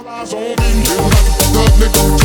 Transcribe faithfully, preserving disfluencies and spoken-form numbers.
eyes on me. You don't have to fuck up, nigga.